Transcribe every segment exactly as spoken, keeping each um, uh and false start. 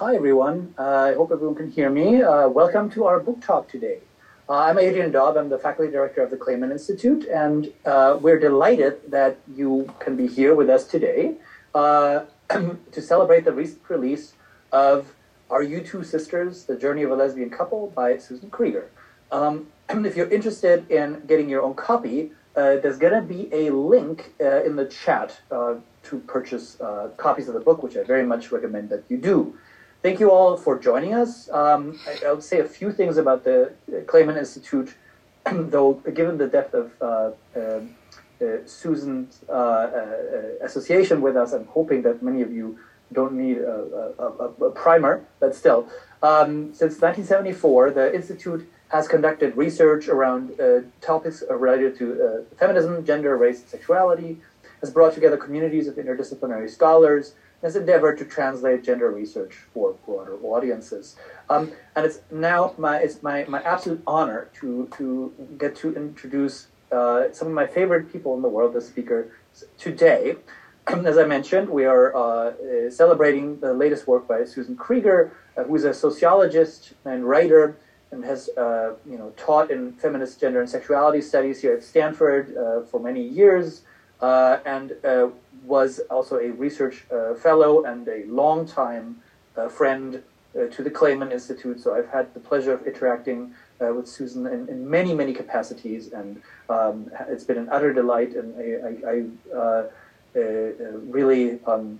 Hi, everyone. Uh, I hope everyone can hear me. Uh, welcome to our book talk today. Uh, I'm Adrian Daub. I'm the faculty director of the Clayman Institute, and uh, we're delighted that you can be here with us today uh, to celebrate the recent release of Are You Two Sisters? The Journey of a Lesbian Couple by Susan Krieger. Um, if you're interested in getting your own copy, uh, there's going to be a link uh, in the chat uh, to purchase uh, copies of the book, which I very much recommend that you do. Thank you all for joining us. Um, I, I'll say a few things about the Clayman Institute, though given the depth of uh, uh, uh, Susan's uh, uh, association with us, I'm hoping that many of you don't need a, a, a, a primer, but still. Um, since nineteen seventy-four, the Institute has conducted research around uh, topics related to uh, feminism, gender, race, and sexuality, has brought together communities of interdisciplinary scholars, has endeavored to translate gender research for broader audiences. Um, and it's now my, it's my, my absolute honor to, to get to introduce uh, some of my favorite people in the world, the speakers today. As I mentioned, we are uh, celebrating the latest work by Susan Krieger, uh, who is a sociologist and writer and has uh, you know, taught in feminist gender and sexuality studies here at Stanford uh, for many years. Uh, and uh, was also a research uh, fellow and a longtime uh, friend uh, to the Clayman Institute. So I've had the pleasure of interacting uh, with Susan in, in many, many capacities, and um, it's been an utter delight. And I, I, I uh, uh, really um,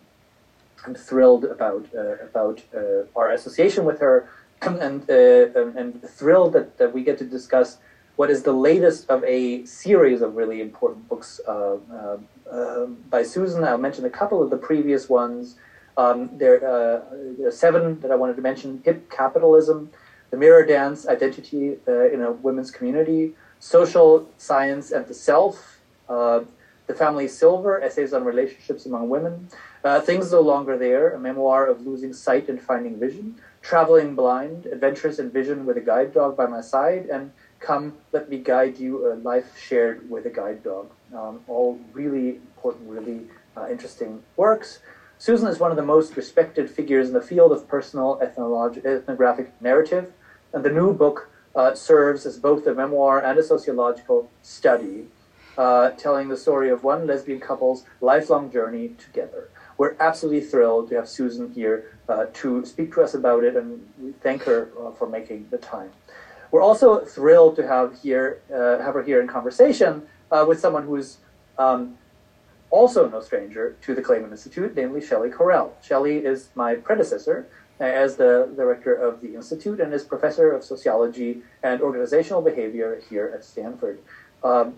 am thrilled about uh, about uh, our association with her, and uh, and thrilled that, that we get to discuss what is the latest of a series of really important books uh, uh, uh, by Susan. I'll mention a couple of the previous ones. Um, there, uh, there are seven that I wanted to mention: Hip Capitalism, The Mirror Dance, Identity uh, in a Women's Community, Social Science and the Self, uh, The Family Silver, Essays on Relationships Among Women, uh, Things No Longer There, a memoir of losing sight and finding vision, Traveling Blind, Adventures in Vision with a Guide Dog by My Side, and Come, Let Me Guide You, a Life Shared with a Guide Dog. Um, all really important, really uh, interesting works. Susan is one of the most respected figures in the field of personal ethnographic narrative, and the new book uh, serves as both a memoir and a sociological study, uh, telling the story of one lesbian couple's lifelong journey together. We're absolutely thrilled to have Susan here uh, to speak to us about it, and we thank her uh, for making the time. We're also thrilled to have here uh, have her here in conversation uh, with someone who's um, also no stranger to the Clayman Institute, namely Shelley Correll. Shelley is my predecessor as the director of the Institute and is professor of sociology and organizational behavior here at Stanford, um,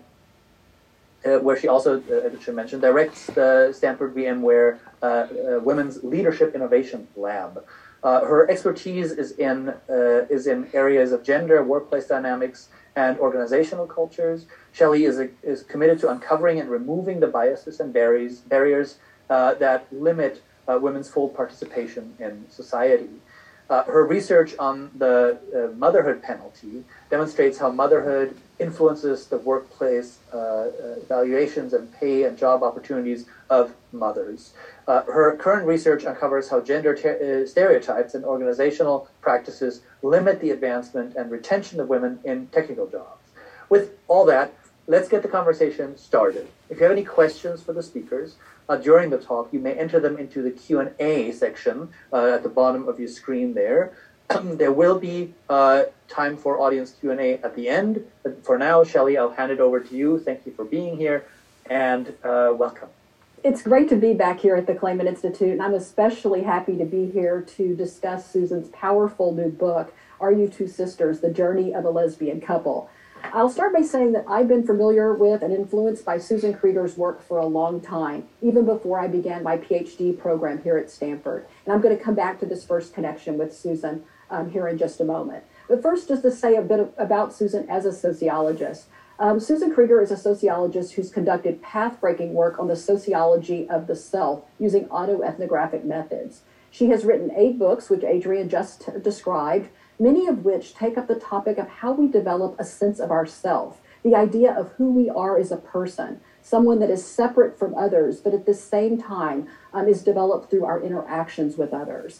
uh, where she also, uh, as I mentioned, directs the Stanford VMware uh, uh, Women's Leadership Innovation Lab. Uh, her expertise is in uh, is in areas of gender, workplace dynamics, and organizational cultures. Shelley is a, is committed to uncovering and removing the biases and barriers barriers uh, that limit uh, women's full participation in society. Uh, her research on the uh, motherhood penalty demonstrates how motherhood influences the workplace uh, uh, evaluations and pay and job opportunities of mothers. Uh, her current research uncovers how gender uh, stereotypes and organizational practices limit the advancement and retention of women in technical jobs. With all that, let's get the conversation started. If you have any questions for the speakers uh, during the talk, you may enter them into the Q and A section uh, at the bottom of your screen there. There will be uh, time for audience Q and A at the end. But for now, Shelley, I'll hand it over to you. Thank you for being here, and uh, welcome. It's great to be back here at the Clayman Institute, and I'm especially happy to be here to discuss Susan's powerful new book, Are You Two Sisters? The Journey of a Lesbian Couple. I'll start by saying that I've been familiar with and influenced by Susan Krieger's work for a long time, even before I began my PhD program here at Stanford. And I'm going to come back to this first connection with Susan um, here in just a moment. But first, just to say a bit of, about Susan as a sociologist. Um, Susan Krieger is a sociologist who's conducted path-breaking work on the sociology of the self using autoethnographic methods. She has written eight books, which Adrian just described, many of which take up the topic of how we develop a sense of ourself, the idea of who we are as a person, someone that is separate from others, but at the same time um, is developed through our interactions with others.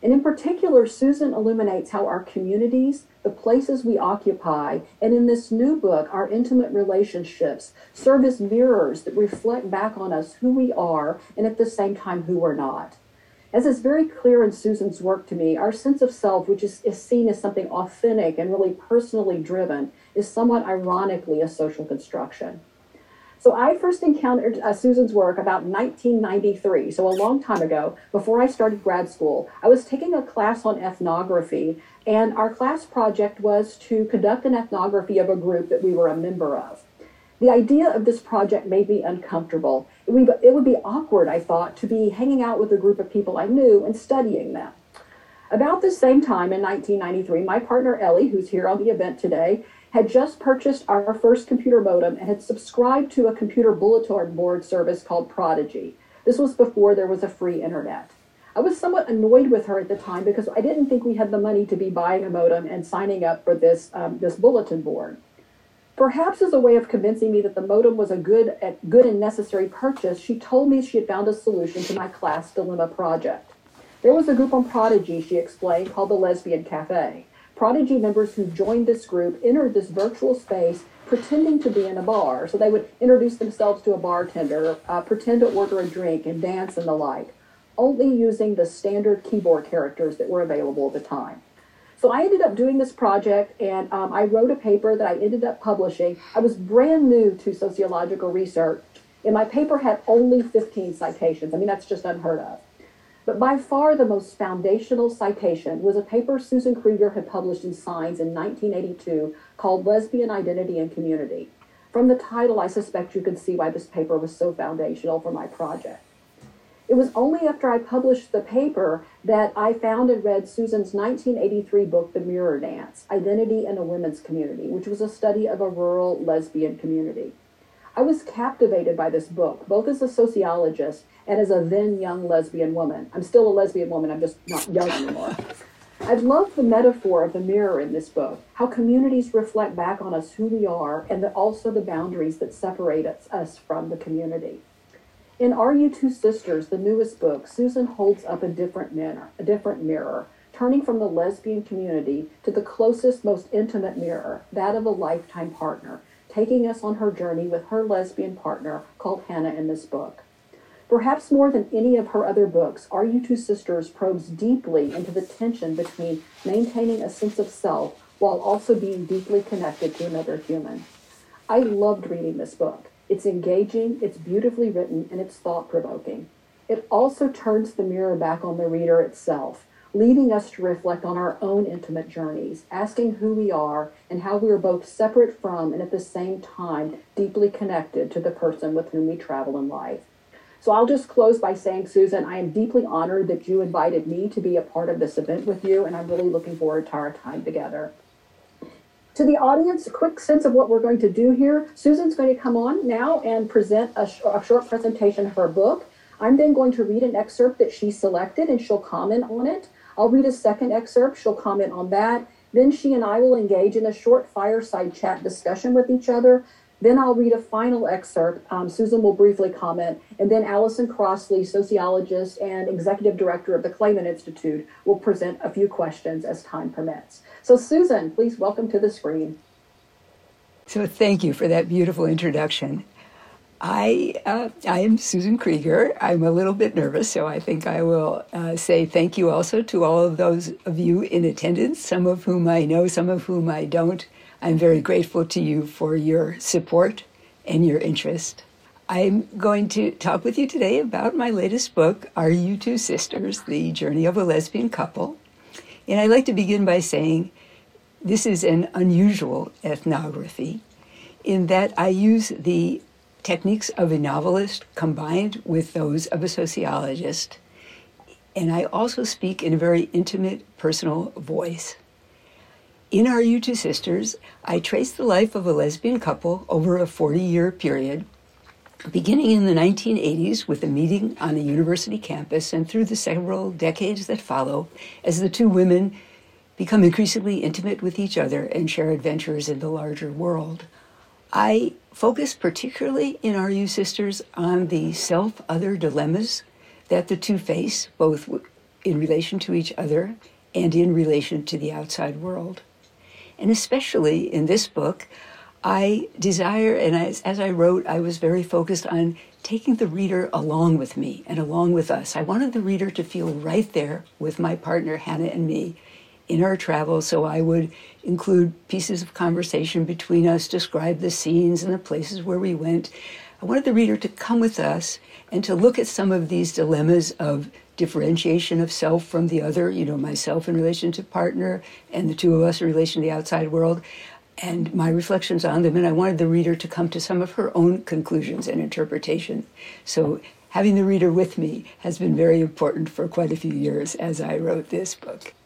And in particular, Susan illuminates how our communities, the places we occupy, and in this new book, our intimate relationships, serve as mirrors that reflect back on us who we are and at the same time who we're not. As is very clear in Susan's work to me, our sense of self, which is, is seen as something authentic and really personally driven, is somewhat ironically a social construction. So I first encountered uh, Susan's work about nineteen ninety-three, so a long time ago, before I started grad school. I was taking a class on ethnography, and our class project was to conduct an ethnography of a group that we were a member of. The idea of this project made me uncomfortable. It would, be, it would be awkward, I thought, to be hanging out with a group of people I knew and studying them. About the same time in nineteen ninety-three, my partner Ellie, who's here on the event today, had just purchased our first computer modem and had subscribed to a computer bulletin board service called Prodigy. This was before there was a free internet. I was somewhat annoyed with her at the time because I didn't think we had the money to be buying a modem and signing up for this, um, this bulletin board. Perhaps as a way of convincing me that the modem was a good, a good and necessary purchase, she told me she had found a solution to my class dilemma project. There was a group on Prodigy, she explained, called the Lesbian Cafe. Prodigy members who joined this group entered this virtual space pretending to be in a bar. So they would introduce themselves to a bartender, uh, pretend to order a drink, and dance and the like, only using the standard keyboard characters that were available at the time. So I ended up doing this project, and um, I wrote a paper that I ended up publishing. I was brand new to sociological research, and my paper had only fifteen citations. I mean, that's just unheard of. But by far the most foundational citation was a paper Susan Krieger had published in Signs in nineteen eighty-two called Lesbian Identity and Community. From the title, I suspect you can see why this paper was so foundational for my project. It was only after I published the paper that I found and read Susan's nineteen eighty-three book, The Mirror Dance, Identity in a Women's Community, which was a study of a rural lesbian community. I was captivated by this book, both as a sociologist and as a then young lesbian woman. I'm still a lesbian woman, I'm just not young anymore. I love the metaphor of the mirror in this book, how communities reflect back on us who we are and the, also the boundaries that separate us, us from the community. In Are You Two Sisters, the newest book, Susan holds up a different mirror, a different mirror, turning from the lesbian community to the closest, most intimate mirror, that of a lifetime partner, taking us on her journey with her lesbian partner called Hannah in this book. Perhaps more than any of her other books, Are You Two Sisters probes deeply into the tension between maintaining a sense of self while also being deeply connected to another human. I loved reading this book. It's engaging, it's beautifully written, and it's thought-provoking. It also turns the mirror back on the reader itself, leading us to reflect on our own intimate journeys, asking who we are and how we are both separate from and at the same time deeply connected to the person with whom we travel in life. So I'll just close by saying, Susan, I am deeply honored that you invited me to be a part of this event with you, and I'm really looking forward to our time together. To the audience, a quick sense of what we're going to do here. Susan's going to come on now and present a, sh a short presentation of her book. I'm then going to read an excerpt that she selected, and she'll comment on it. I'll read a second excerpt. She'll comment on that. Then she and I will engage in a short fireside chat discussion with each other. Then I'll read a final excerpt. Um, Susan will briefly comment, and then Allison Crossley, sociologist and executive director of the Clayman Institute, will present a few questions as time permits. So Susan, please welcome to the screen. So thank you for that beautiful introduction. I, uh, I am Susan Krieger. I'm a little bit nervous, so I think I will uh, say thank you also to all of those of you in attendance, some of whom I know, some of whom I don't. I'm very grateful to you for your support and your interest. I'm going to talk with you today about my latest book, Are You Two Sisters? The Journey of a Lesbian Couple. And I'd like to begin by saying this is an unusual ethnography in that I use the techniques of a novelist combined with those of a sociologist. And I also speak in a very intimate, personal voice. In Are You Two Sisters, I trace the life of a lesbian couple over a forty-year period, beginning in the nineteen eighties with a meeting on a university campus and through the several decades that follow as the two women become increasingly intimate with each other and share adventures in the larger world. I focus particularly in Are You Sisters on the self-other dilemmas that the two face, both in relation to each other and in relation to the outside world. And especially in this book, I desire, and as, as I wrote, I was very focused on taking the reader along with me and along with us. I wanted the reader to feel right there with my partner, Hannah, and me in our travels, so I would include pieces of conversation between us, describe the scenes and the places where we went. I wanted the reader to come with us and to look at some of these dilemmas of differentiation of self from the other, you know, myself in relation to partner and the two of us in relation to the outside world, and my reflections on them. And I wanted the reader to come to some of her own conclusions and interpretation. So having the reader with me has been very important for quite a few years as I wrote this book.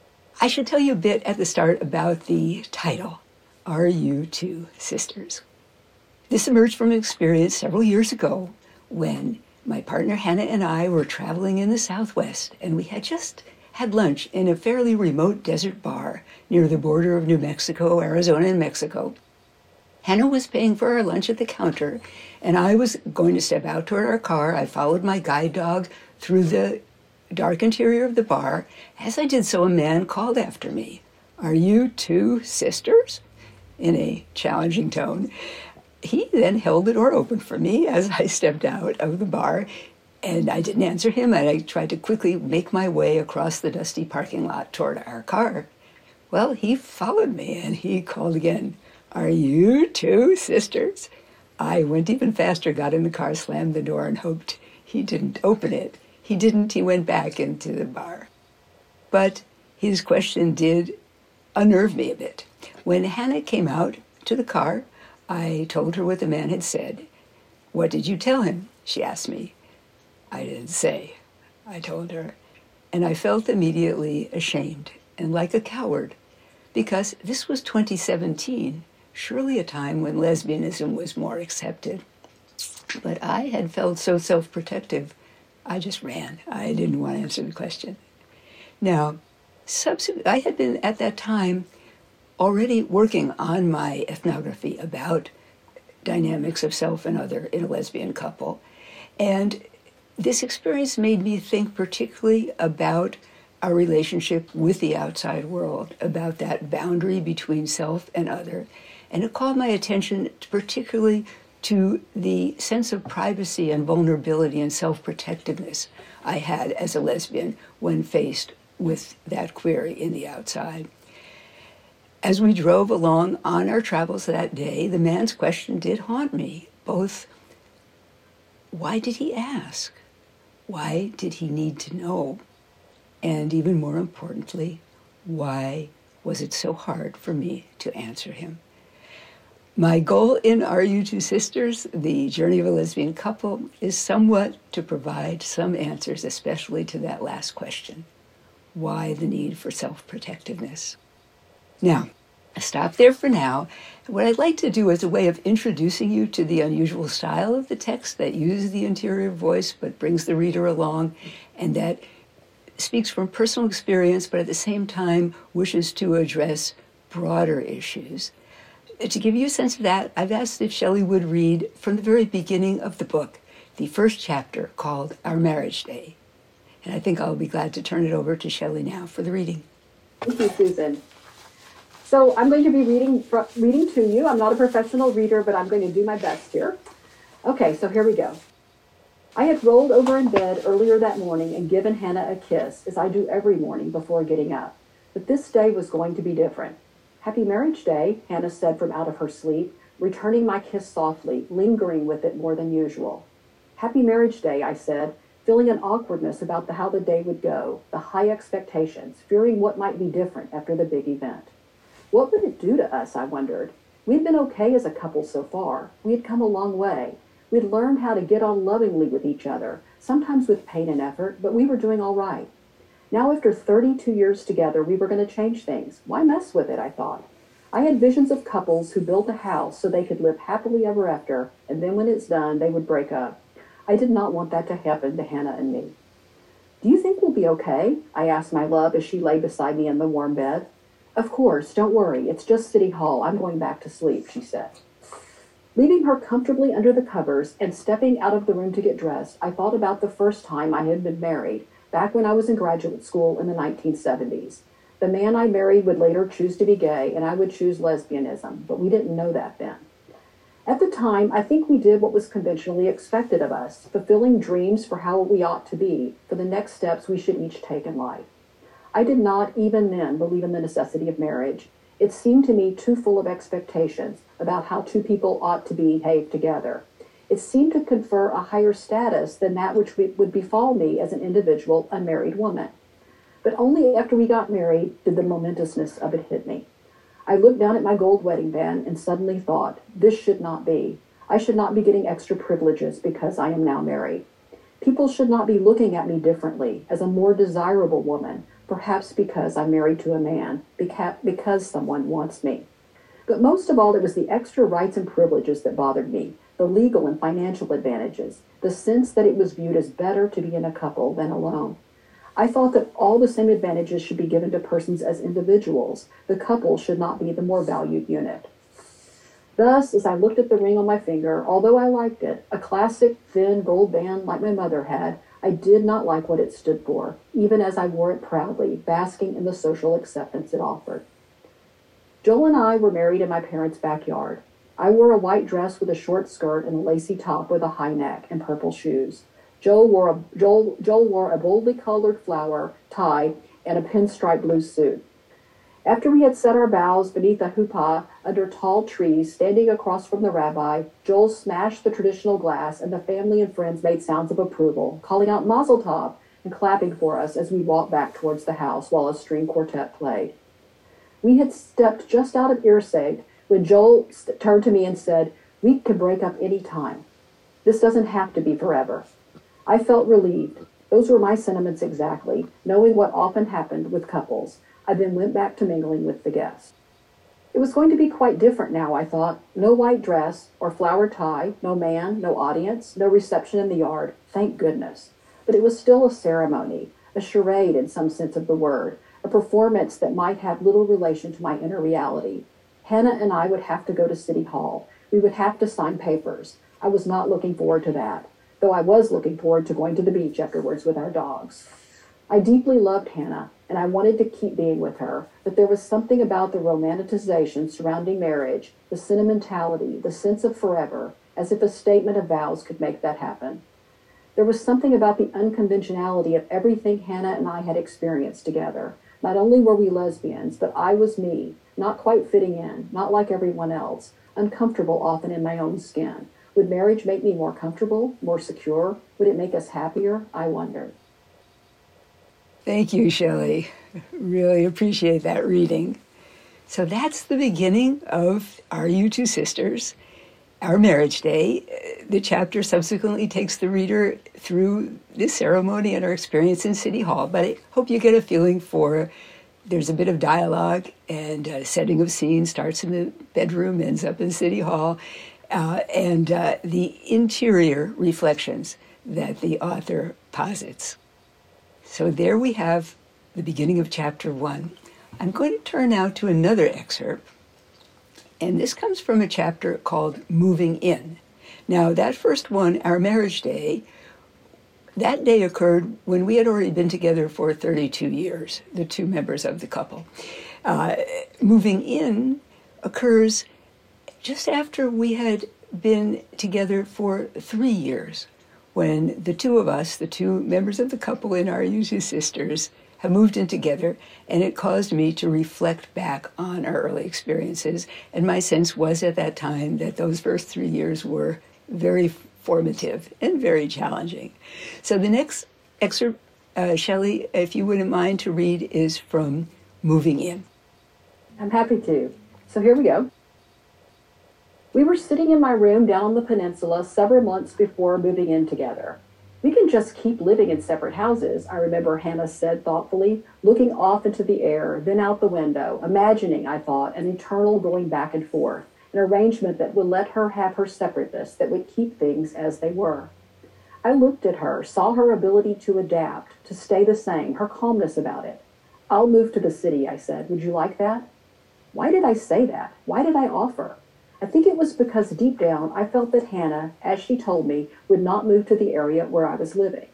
I should tell you a bit at the start about the title, Are You Two Sisters? This emerged from an experience several years ago when my partner Hannah and I were traveling in the Southwest, and we had just had lunch in a fairly remote desert bar near the border of New Mexico, Arizona, and Mexico. Hannah was paying for our lunch at the counter, and I was going to step out toward our car. I followed my guide dog through the dark interior of the bar. As I did so, a man called after me, "Are you two sisters?" in a challenging tone. He then held the door open for me as I stepped out of the bar, and I didn't answer him, and I tried to quickly make my way across the dusty parking lot toward our car. Well, he followed me, and he called again, "Are you two sisters?" I went even faster, got in the car, slammed the door, and hoped he didn't open it. He didn't. He went back into the bar. But his question did unnerve me a bit. When Hannah came out to the car, I told her what the man had said. "What did you tell him?" she asked me. "I didn't say," I told her. And I felt immediately ashamed and like a coward, because this was twenty seventeen, surely a time when lesbianism was more accepted. But I had felt so self-protective, I just ran. I didn't want to answer the question. Now, subsequent, I had been at that time already working on my ethnography about dynamics of self and other in a lesbian couple. And this experience made me think particularly about our relationship with the outside world, about that boundary between self and other. And it called my attention particularly to the sense of privacy and vulnerability and self-protectiveness I had as a lesbian when faced with that query in the outside. As we drove along on our travels that day, the man's question did haunt me. Both, why did he ask? Why did he need to know? And even more importantly, why was it so hard for me to answer him? My goal in Are You Two Sisters, the journey of a lesbian couple, is somewhat to provide some answers, especially to that last question. Why the need for self-protectiveness? Now, I stop there for now. What I'd like to do as a way of introducing you to the unusual style of the text that uses the interior voice but brings the reader along, and that speaks from personal experience but at the same time wishes to address broader issues. To give you a sense of that, I've asked if Shelley would read from the very beginning of the book, the first chapter called Our Marriage Day. And I think I'll be glad to turn it over to Shelley now for the reading. Thank you, Susan. So I'm going to be reading fr- reading to you. I'm not a professional reader, but I'm going to do my best here. Okay, so here we go. I had rolled over in bed earlier that morning and given Hannah a kiss, as I do every morning before getting up. But this day was going to be different. "Happy Marriage Day," Hannah said from out of her sleep, returning my kiss softly, lingering with it more than usual. "Happy Marriage Day," I said, feeling an awkwardness about the, how the day would go, the high expectations, fearing what might be different after the big event. What would it do to us, I wondered. We'd been okay as a couple so far. We had come a long way. We'd learned how to get on lovingly with each other, sometimes with pain and effort, but we were doing all right. Now, after thirty-two years together, we were going to change things. Why mess with it, I thought. I had visions of couples who built a house so they could live happily ever after, and then when it's done, they would break up. I did not want that to happen to Hannah and me. "Do you think we'll be okay?" I asked my love as she lay beside me in the warm bed. "Of course, don't worry. It's just City Hall. I'm going back to sleep," she said. Leaving her comfortably under the covers and stepping out of the room to get dressed, I thought about the first time I had been married, back when I was in graduate school in the nineteen seventies. The man I married would later choose to be gay, and I would choose lesbianism, but we didn't know that then. At the time, I think we did what was conventionally expected of us, fulfilling dreams for how we ought to be, for the next steps we should each take in life. I did not, even then, believe in the necessity of marriage. It seemed to me too full of expectations about how two people ought to behave together. It seemed to confer a higher status than that which would befall me as an individual unmarried woman. But only after we got married did the momentousness of it hit me. I looked down at my gold wedding band and suddenly thought, this should not be. I should not be getting extra privileges because I am now married. People should not be looking at me differently as a more desirable woman, perhaps because I'm married to a man, because someone wants me. But most of all, it was the extra rights and privileges that bothered me, the legal and financial advantages, the sense that it was viewed as better to be in a couple than alone. I thought that all the same advantages should be given to persons as individuals. The couple should not be the more valued unit. Thus, as I looked at the ring on my finger, although I liked it, a classic thin gold band like my mother had, I did not like what it stood for, even as I wore it proudly, basking in the social acceptance it offered. Joel and I were married in my parents' backyard. I wore a white dress with a short skirt and a lacy top with a high neck and purple shoes. Joel wore a, Joel, Joel wore a boldly colored flower tie and a pinstripe blue suit. After we had said our vows beneath a chuppah under tall trees standing across from the rabbi, Joel smashed the traditional glass and the family and friends made sounds of approval, calling out Mazel Tov and clapping for us as we walked back towards the house while a string quartet played. We had stepped just out of earshot when Joel st- turned to me and said, "We can break up any time. This doesn't have to be forever." I felt relieved. Those were my sentiments exactly, knowing what often happened with couples. I then went back to mingling with the guests. It was going to be quite different now, I thought. No white dress or flower tie, no man, no audience, no reception in the yard, thank goodness. But it was still a ceremony, a charade in some sense of the word, a performance that might have little relation to my inner reality. Hannah and I would have to go to City Hall. We would have to sign papers. I was not looking forward to that, though I was looking forward to going to the beach afterwards with our dogs. I deeply loved Hannah, and I wanted to keep being with her, but there was something about the romanticization surrounding marriage, the sentimentality, the sense of forever, as if a statement of vows could make that happen. There was something about the unconventionality of everything Hannah and I had experienced together. Not only were we lesbians, but I was me, not quite fitting in, not like everyone else, uncomfortable often in my own skin. Would marriage make me more comfortable, more secure? Would it make us happier? I wondered. Thank you, Shelley. Really appreciate that reading. So that's the beginning of Are You Two Sisters, our marriage day. The chapter subsequently takes the reader through this ceremony and our experience in City Hall, but I hope you get a feeling for there's a bit of dialogue and a setting of scene, starts in the bedroom, ends up in City Hall, uh, and uh, the interior reflections that the author posits. So there we have the beginning of chapter one. I'm going to turn now to another excerpt, and this comes from a chapter called Moving In. Now, that first one, our marriage day, that day occurred when we had already been together for thirty-two years, the two members of the couple. Uh, moving in occurs just after we had been together for three years, when the two of us, the two members of the couple in Are You Two Sisters, have moved in together, and it caused me to reflect back on our early experiences. And my sense was at that time that those first three years were very formative and very challenging. So the next excerpt, uh, Shelley, if you wouldn't mind to read, is from Moving In. I'm happy to. So here we go. We were sitting in my room down on the peninsula several months before moving in together. We can just keep living in separate houses, I remember Hannah said thoughtfully, looking off into the air, then out the window, imagining, I thought, an eternal going back and forth, an arrangement that would let her have her separateness, that would keep things as they were. I looked at her, saw her ability to adapt, to stay the same, her calmness about it. "I'll move to the city," I said. "Would you like that?" Why did I say that? Why did I offer? I think it was because deep down I felt that Hannah, as she told me, would not move to the area where I was living.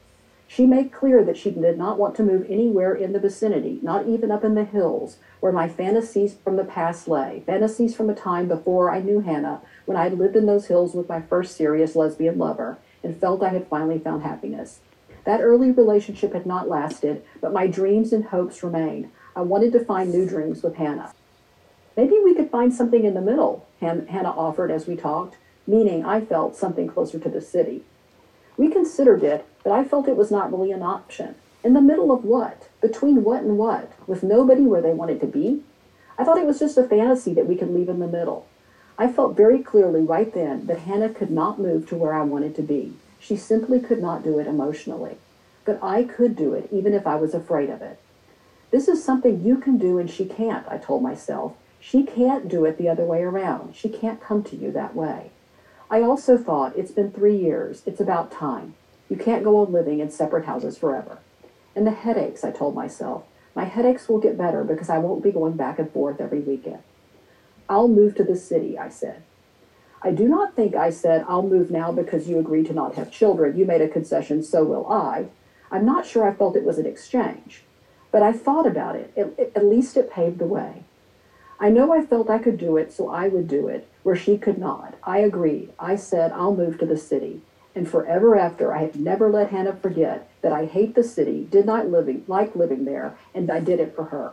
She made clear that she did not want to move anywhere in the vicinity, not even up in the hills, where my fantasies from the past lay, fantasies from a time before I knew Hannah, when I had lived in those hills with my first serious lesbian lover, and felt I had finally found happiness. That early relationship had not lasted, but my dreams and hopes remained. I wanted to find new dreams with Hannah. Maybe we could find something in the middle, Han- Hannah offered as we talked, meaning I felt something closer to the city. We considered it, but I felt it was not really an option. In the middle of what? Between what and what? With nobody where they wanted to be? I thought it was just a fantasy that we could leave in the middle. I felt very clearly right then that Hannah could not move to where I wanted to be. She simply could not do it emotionally. But I could do it, even if I was afraid of it. This is something you can do and she can't, I told myself. She can't do it the other way around. She can't come to you that way. I also thought, it's been three years. It's about time. You can't go on living in separate houses forever. And the headaches, I told myself. My headaches will get better because I won't be going back and forth every weekend. I'll move to the city, I said. I do not think I said, I'll move now because you agreed to not have children. You made a concession, so will I. I'm not sure I felt it was an exchange. But I thought about it. At, at least it paved the way. I know I felt I could do it, so I would do it, where she could not. I agreed. I said, I'll move to the city. And forever after, I have never let Hannah forget that I hate the city, did not living, like living there, and I did it for her.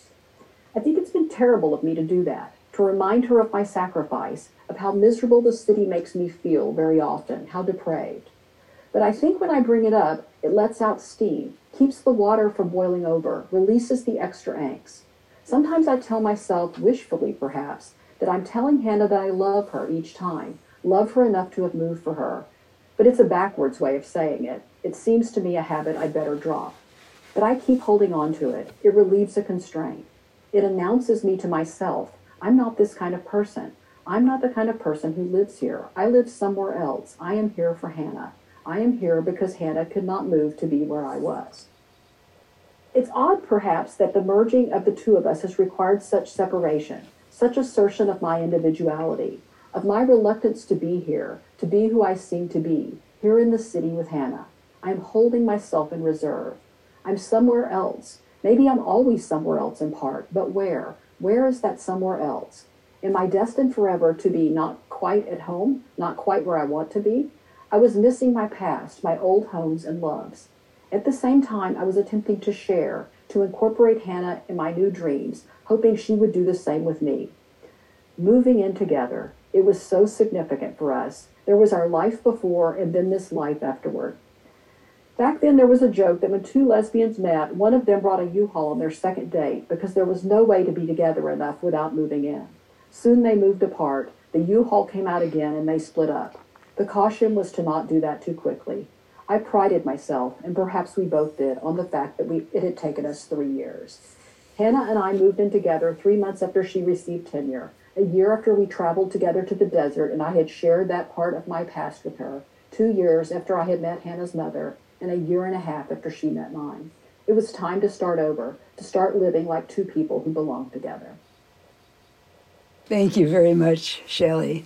I think it's been terrible of me to do that, to remind her of my sacrifice, of how miserable the city makes me feel very often, how depraved. But I think when I bring it up, it lets out steam, keeps the water from boiling over, releases the extra angst. Sometimes I tell myself, wishfully perhaps, that I'm telling Hannah that I love her each time, love her enough to have moved for her. But it's a backwards way of saying it. It seems to me a habit I'd better drop. But I keep holding on to it. It relieves a constraint. It announces me to myself, I'm not this kind of person. I'm not the kind of person who lives here. I live somewhere else. I am here for Hannah. I am here because Hannah could not move to be where I was. It's odd, perhaps, that the merging of the two of us has required such separation, such assertion of my individuality, of my reluctance to be here, to be who I seem to be, here in the city with Hannah. I'm holding myself in reserve. I'm somewhere else. Maybe I'm always somewhere else in part, but where? Where is that somewhere else? Am I destined forever to be not quite at home, not quite where I want to be? I was missing my past, my old homes and loves. At the same time, I was attempting to share, to incorporate Hannah in my new dreams, hoping she would do the same with me. Moving in together, it was so significant for us. There was our life before and then this life afterward. Back then, there was a joke that when two lesbians met, one of them brought a U-Haul on their second date because there was no way to be together enough without moving in. Soon they moved apart. The U-Haul came out again and they split up. The caution was to not do that too quickly. I prided myself, and perhaps we both did, on the fact that we, it had taken us three years. Hannah and I moved in together three months after she received tenure, a year after we traveled together to the desert and I had shared that part of my past with her, two years after I had met Hannah's mother, and a year and a half after she met mine. It was time to start over, to start living like two people who belonged together. Thank you very much, Shelley.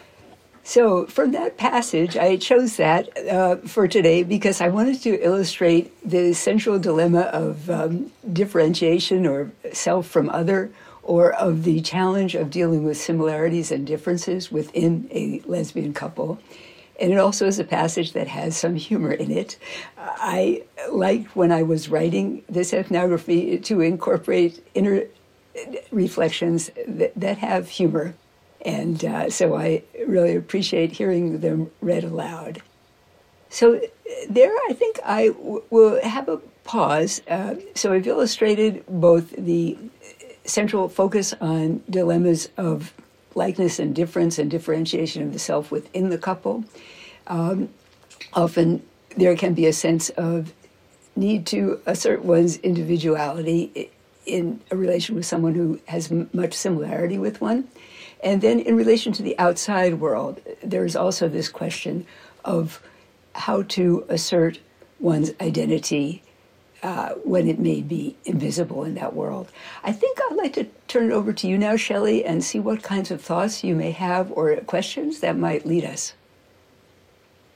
So from that passage, I chose that uh, for today because I wanted to illustrate the central dilemma of um, differentiation or self from other, or of the challenge of dealing with similarities and differences within a lesbian couple. And it also is a passage that has some humor in it. I liked when I was writing this ethnography to incorporate inner reflections that, that have humor. And uh, so I really appreciate hearing them read aloud. So there, I think I w- will have a pause. Uh, so I've illustrated both the central focus on dilemmas of likeness and difference and differentiation of the self within the couple. Um, often there can be a sense of need to assert one's individuality in a relation with someone who has m- much similarity with one. And then in relation to the outside world, there's also this question of how to assert one's identity uh, when it may be invisible in that world. I think I'd like to turn it over to you now, Shelley, and see what kinds of thoughts you may have or questions that might lead us.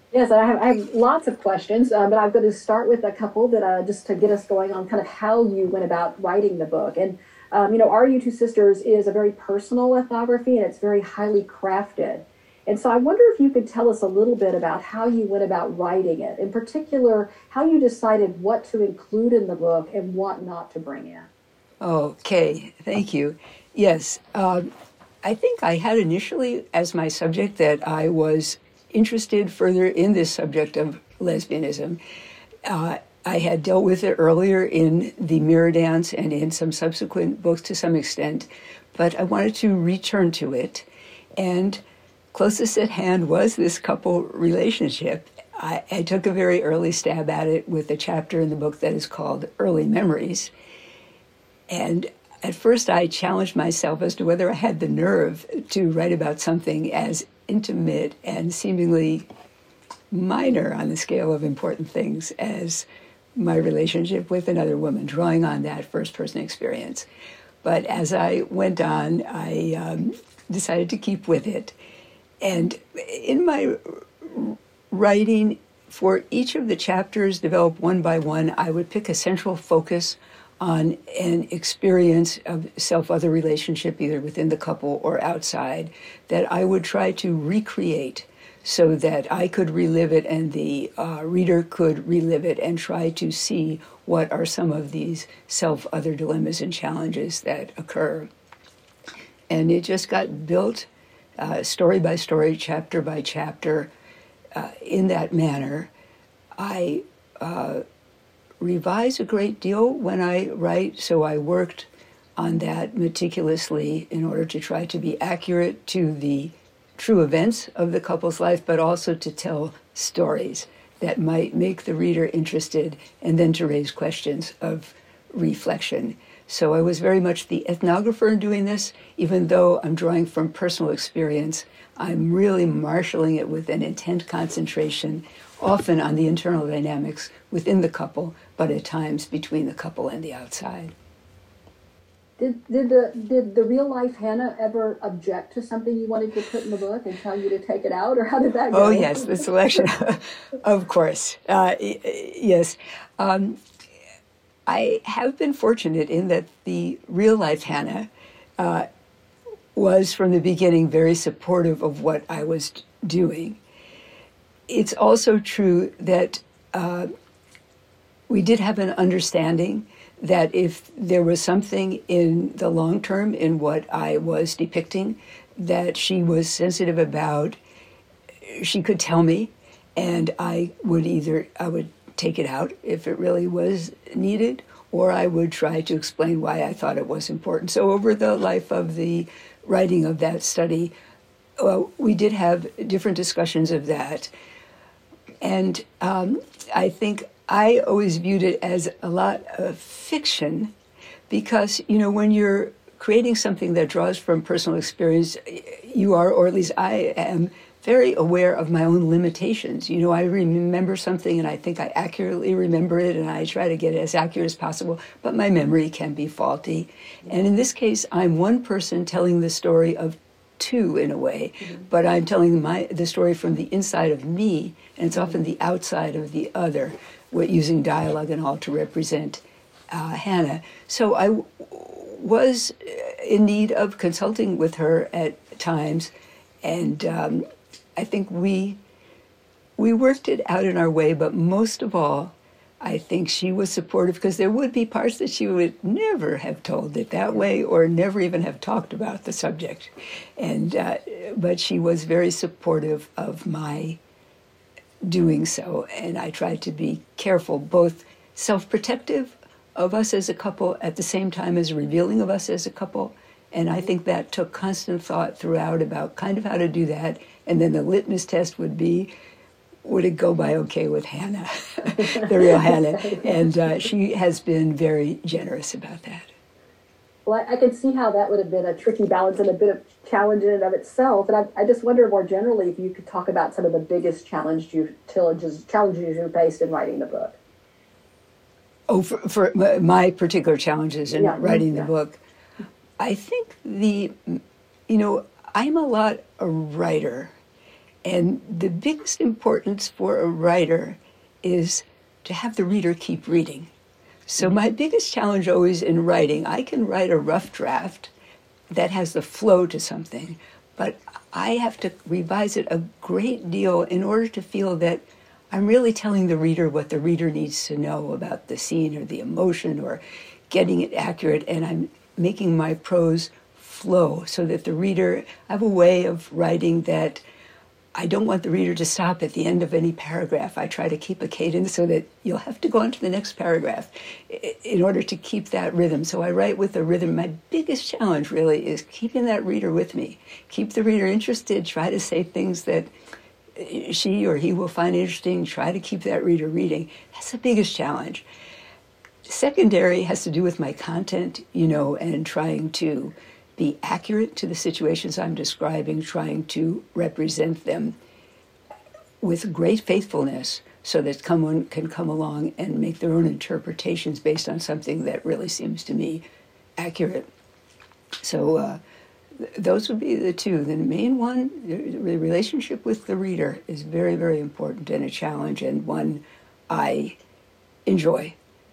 Yes, I have, I have lots of questions, uh, but I'm going to start with a couple that uh, just to get us going on kind of how you went about writing the book. And, um, you know, Are You Two Sisters is a very personal ethnography, and it's very highly crafted. And so I wonder if you could tell us a little bit about how you went about writing it, in particular, how you decided what to include in the book and what not to bring in. Okay, thank you. Yes, um, I think I had initially as my subject that I was interested further in this subject of lesbianism. Uh, I had dealt with it earlier in The Mirror Dance and in some subsequent books to some extent, but I wanted to return to it. And closest at hand was this couple relationship. I, I took a very early stab at it with a chapter in the book that is called Early Memories. And at first I challenged myself as to whether I had the nerve to write about something as intimate and seemingly minor on the scale of important things as my relationship with another woman, drawing on that first-person experience. But as I went on, I um, decided to keep with it. And in my writing, for each of the chapters developed one by one, I would pick a central focus on an experience of self-other relationship, either within the couple or outside, that I would try to recreate so that I could relive it and the uh, reader could relive it and try to see what are some of these self-other dilemmas and challenges that occur. And it just got built uh, story by story, chapter by chapter, uh, in that manner. I uh, revise a great deal when I write, so I worked on that meticulously in order to try to be accurate to the true events of the couple's life, but also to tell stories that might make the reader interested and then to raise questions of reflection. So I was very much the ethnographer in doing this. Even though I'm drawing from personal experience, I'm really marshaling it with an intent concentration, often on the internal dynamics within the couple, but at times between the couple and the outside. Did did the did the real life Hannah ever object to something you wanted to put in the book and tell you to take it out, or how did that go? Oh yes, the selection, of course. Uh, yes, um, I have been fortunate in that the real life Hannah uh, was from the beginning very supportive of what I was doing. It's also true that uh, we did have an understanding that if there was something in the long term in what I was depicting that she was sensitive about, she could tell me, and I would either, I would take it out if it really was needed, or I would try to explain why I thought it was important. So over the life of the writing of that study, well, we did have different discussions of that. And um, I think I always viewed it as a lot of fiction because, you know, when you're creating something that draws from personal experience, you are, or at least I am, very aware of my own limitations. You know, I remember something and I think I accurately remember it and I try to get it as accurate as possible, but my memory can be faulty. And in this case, I'm one person telling the story of two in a way, mm-hmm. but I'm telling my the story from the inside of me, and it's often the outside of the other, using dialogue and all to represent uh, Hannah. So I w- was in need of consulting with her at times, and um, I think we we worked it out in our way, but most of all, I think she was supportive because there would be parts that she would never have told it that way or never even have talked about the subject. And uh, but she was very supportive of my doing so, and I tried to be careful, both self-protective of us as a couple at the same time as revealing of us as a couple. And I think that took constant thought throughout about kind of how to do that. And then the litmus test would be, would it go by okay with Hannah, the real Hannah? And uh, she has been very generous about that. Well, I, I can see how that would have been a tricky balance and a bit of challenge in and of itself. And I, I just wonder more generally if you could talk about some of the biggest challenge you, challenges, challenges you faced in writing the book. Oh, for, for my particular challenges in yeah, writing yeah. the book. I think the, you know, I'm a lot a writer. And the biggest importance for a writer is to have the reader keep reading. So my biggest challenge always in writing, I can write a rough draft that has the flow to something, but I have to revise it a great deal in order to feel that I'm really telling the reader what the reader needs to know about the scene or the emotion or getting it accurate, and I'm making my prose flow so that the reader, I have a way of writing that I don't want the reader to stop at the end of any paragraph. I try to keep a cadence so that you'll have to go on to the next paragraph in order to keep that rhythm. So I write with a rhythm. My biggest challenge really is keeping that reader with me. Keep the reader interested, try to say things that she or he will find interesting, try to keep that reader reading. That's the biggest challenge. Secondary has to do with my content, you know, and trying to be accurate to the situations I'm describing, trying to represent them with great faithfulness so that someone can come along and make their own interpretations based on something that really seems to me accurate. So uh, th- those would be the two. The main one, the relationship with the reader, is very, very important and a challenge, and one I enjoy.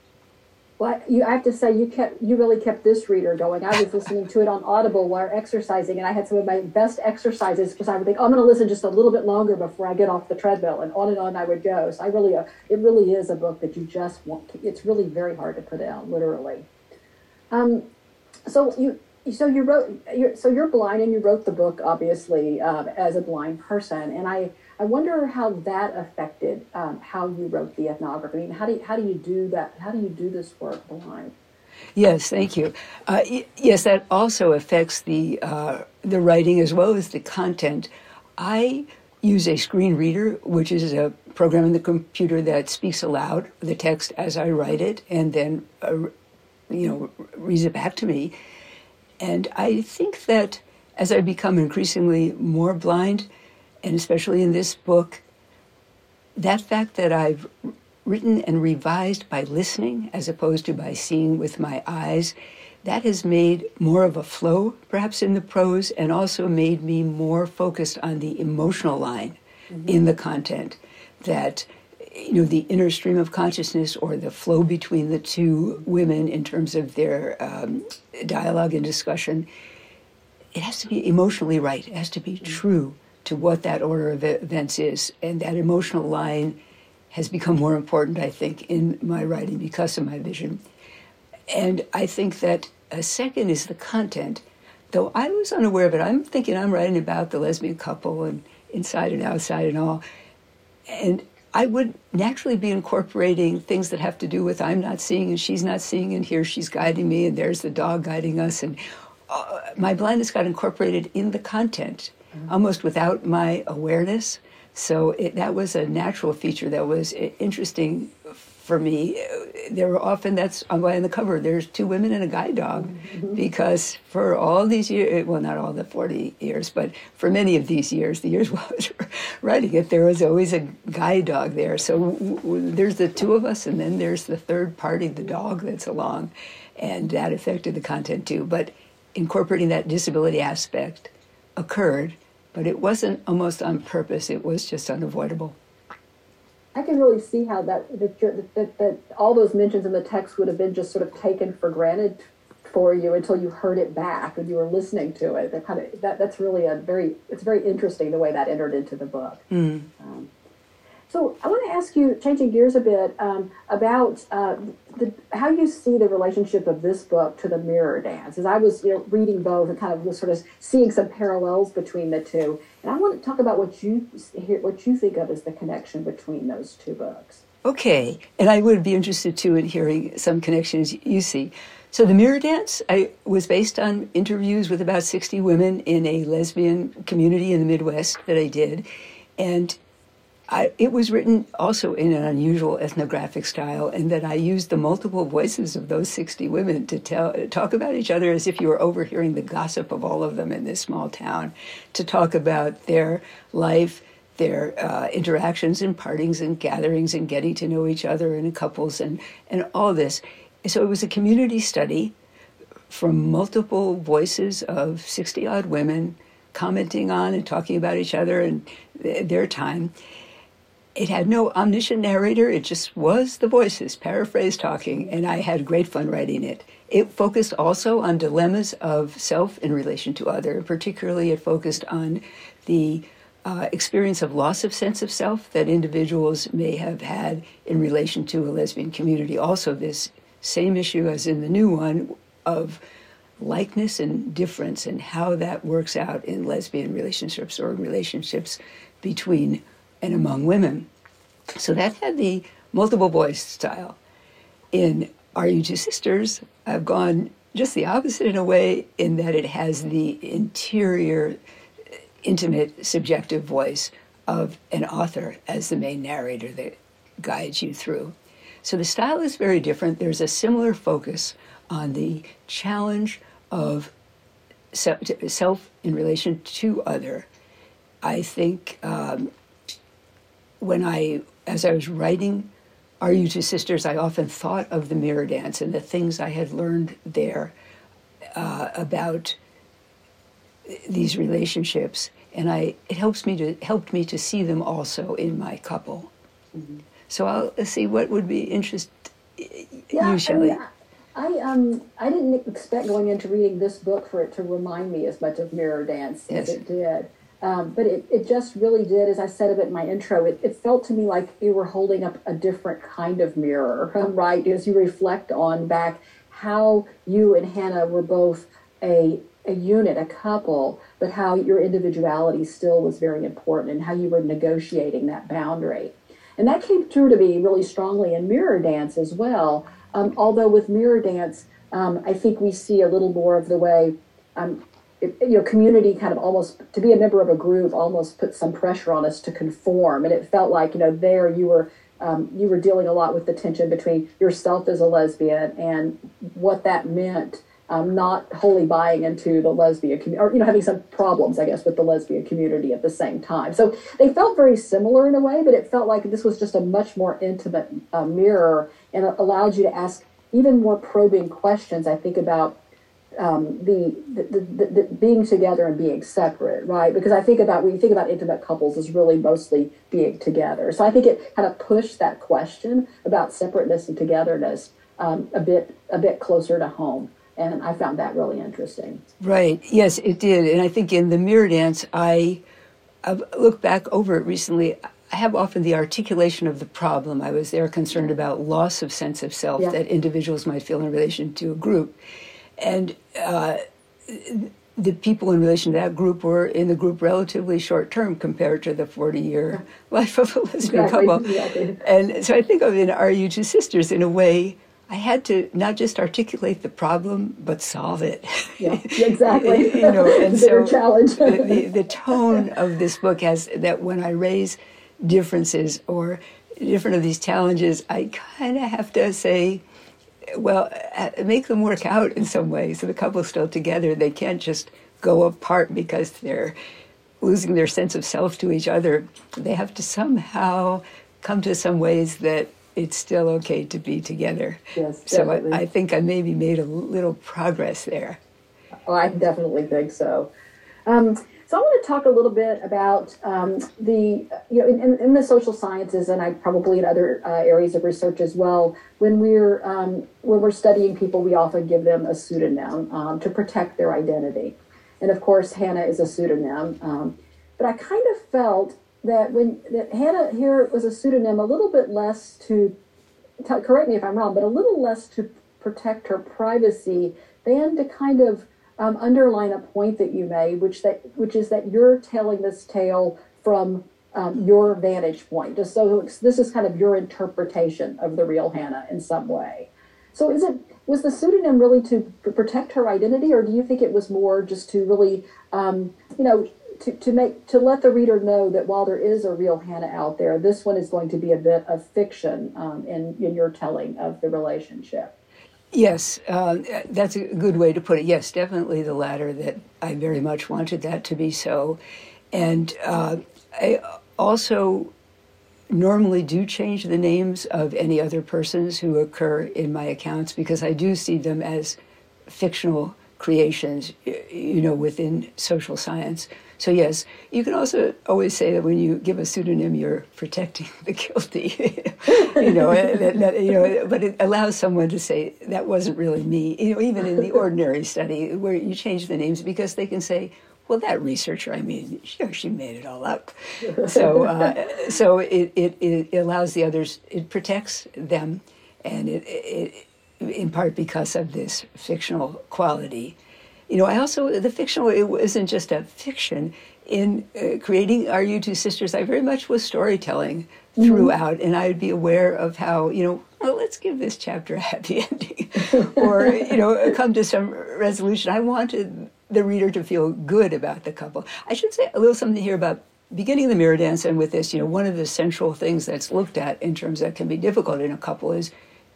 Well, you, I have to say, you kept you really kept this reader going. I was listening to it on Audible while exercising, and I had some of my best exercises because I would think, oh, I'm going to listen just a little bit longer before I get off the treadmill, and on and on I would go. So I really, uh, it really is a book that you just want to, it's really very hard to put down, literally. Um, so you, so you wrote, you're, so you're blind, and you wrote the book, obviously, um, as a blind person, and I. I wonder how that affected um, how you wrote the ethnography. I mean, how do you, how do you do that? How do you do this work blind? Yes, thank you. Uh, y- yes, that also affects the uh, the writing as well as the content. I use a screen reader, which is a program in the computer that speaks aloud the text as I write it, and then uh, you know reads it back to me. And I think that as I become increasingly more blind, and especially in this book, that fact that I've written and revised by listening as opposed to by seeing with my eyes, that has made more of a flow, perhaps, in the prose, and also made me more focused on the emotional line mm-hmm. in the content, that, you know, the inner stream of consciousness or the flow between the two women in terms of their um, dialogue and discussion, it has to be emotionally right. It has to be mm-hmm. true to what that order of events is. And that emotional line has become more important, I think, in my writing because of my vision. And I think that a second is the content. Though I was unaware of it, I'm thinking I'm writing about the lesbian couple and inside and outside and all. And I would naturally be incorporating things that have to do with I'm not seeing and she's not seeing, and here she's guiding me and there's the dog guiding us. And uh, my blindness got incorporated in the content, almost without my awareness. So it, that was a natural feature that was interesting for me. There were often, that's on the cover, there's two women and a guide dog, mm-hmm. because for all these years, well, not all the forty years, but for many of these years, the years while I was writing it, there was always a guide dog there. So w- w- there's the two of us, and then there's the third party, the dog that's along, and that affected the content too. But incorporating that disability aspect occurred, but it wasn't almost on purpose. It was just unavoidable. I can really see how that that, that, that that all those mentions in the text would have been just sort of taken for granted for you until you heard it back and you were listening to it. That kind of that that's really a very it's very interesting the way that entered into the book. Mm. Um, so I want to ask you, changing gears a bit, um, about uh, the, how you see the relationship of this book to the Mirror Dance. As I was you know, reading both and kind of was sort of seeing some parallels between the two, and I want to talk about what you what you think of as the connection between those two books. Okay, and I would be interested too in hearing some connections you see. So the Mirror Dance I, was based on interviews with about sixty women in a lesbian community in the Midwest that I did, and I, it was written also in an unusual ethnographic style, and that I used the multiple voices of those sixty women to tell, talk about each other as if you were overhearing the gossip of all of them in this small town, to talk about their life, their uh, interactions and partings and gatherings and getting to know each other in couples and, and all this. So it was a community study from multiple voices of sixty-odd women commenting on and talking about each other and th- their time. It had no omniscient narrator. It just was the voices, paraphrase talking, and I had great fun writing it. It focused also on dilemmas of self in relation to other. Particularly, it focused on the uh, experience of loss of sense of self that individuals may have had in relation to a lesbian community. Also, this same issue as in the new one of likeness and difference and how that works out in lesbian relationships or relationships between and among women. So that had the multiple voice style. In Are You Two Sisters, I've gone just the opposite in a way, in that it has the interior, intimate, subjective voice of an author as the main narrator that guides you through. So the style is very different. There's a similar focus on the challenge of self in relation to other. I think um, when I, as I was writing Are You Two Sisters, I often thought of the mirror dance and the things I had learned there uh, about these relationships, and I it helps me to helped me to see them also in my couple. Mm-hmm. So I'll let's see what would be interest yeah, you, Shelley. I, mean, I um I didn't expect going into reading this book for it to remind me as much of Mirror Dance Yes. as it did. Um, but it, it just really did, as I said a bit in my intro, it, it felt to me like you were holding up a different kind of mirror, right? As you reflect on back how you and Hannah were both a, a unit, a couple, but how your individuality still was very important and how you were negotiating that boundary. And that came through to me really strongly in Mirror Dance as well. Um, although with Mirror Dance, um, I think we see a little more of the way um, It, you know, community kind of almost, to be a member of a group almost put some pressure on us to conform. And it felt like, you know, there you were, um, you were dealing a lot with the tension between yourself as a lesbian and what that meant, um, not wholly buying into the lesbian community, or, you know, having some problems, I guess, with the lesbian community at the same time. So they felt very similar in a way, but it felt like this was just a much more intimate uh, mirror, and it allowed you to ask even more probing questions, I think, about Um, the, the, the, the being together and being separate, right? Because I think about, when you think about intimate couples, is really mostly being together. So I think it kind of pushed that question about separateness and togetherness um, a bit a bit closer to home, and I found that really interesting. Right. Yes, it did. And I think in the Mirror Dance, I I've looked back over it recently. I have often the articulation of the problem. I was there concerned about loss of sense of self Yeah. that individuals might feel in relation to a group. And uh, the people in relation to that group were in the group relatively short term compared to the forty-year life of a lesbian Exactly, couple. exactly. And so I think of in Are You Two Sisters, in a way, I had to not just articulate the problem, but solve it. Yeah, exactly. you know, and It's a bigger so challenge. the, the, the tone of this book has that when I raise differences or different of these challenges, I kind of have to say, well, make them work out in some way. So the couple's still together. They can't just go apart because they're losing their sense of self to each other. They have to somehow come to some ways that it's still okay to be together. Yes, so I, definitely. I think I maybe made a little progress there. Oh, I definitely think so. Um, so I want to talk a little bit about um, the, you know, in, in the social sciences, and I probably in other uh, areas of research as well. When we're um, when we're studying people, we often give them a pseudonym um, to protect their identity, and of course, Hannah is a pseudonym. Um, but I kind of felt that when that Hannah here was a pseudonym, a little bit less to, t- correct me if I'm wrong, but a little less to protect her privacy than to kind of Um, underline a point that you made, which that which is that you're telling this tale from um, your vantage point. Just so it's, this is kind of your interpretation of the real Hannah in some way. So is it was the pseudonym really to protect her identity, or do you think it was more just to really, um, you know, to, to make to let the reader know that while there is a real Hannah out there, this one is going to be a bit of fiction um, in in your telling of the relationship? Yes, uh, that's a good way to put it. Yes, definitely the latter, that I very much wanted that to be so. And uh, I also normally do change the names of any other persons who occur in my accounts because I do see them as fictional creations, you know, within social science. So yes, you can also always say that when you give a pseudonym, you're protecting the guilty, you know, that, that, you know, but it allows someone to say that wasn't really me, you know, even in the ordinary study where you change the names because they can say, well, that researcher, I mean, she, she made it all up. So, uh, so it, it, it allows the others, it protects them, and it, it in part because of this fictional quality. You know, I also, the fictional, it wasn't just a fiction. In uh, creating Are You Two Sisters, I very much was storytelling throughout, mm-hmm. and I would be aware of how, you know, well, let's give this chapter a happy ending, or, you know, come to some resolution. I wanted the reader to feel good about the couple. I should say a little something here about beginning the mirror dance, and with this, you know, one of the central things that's looked at in terms that can be difficult in a couple is,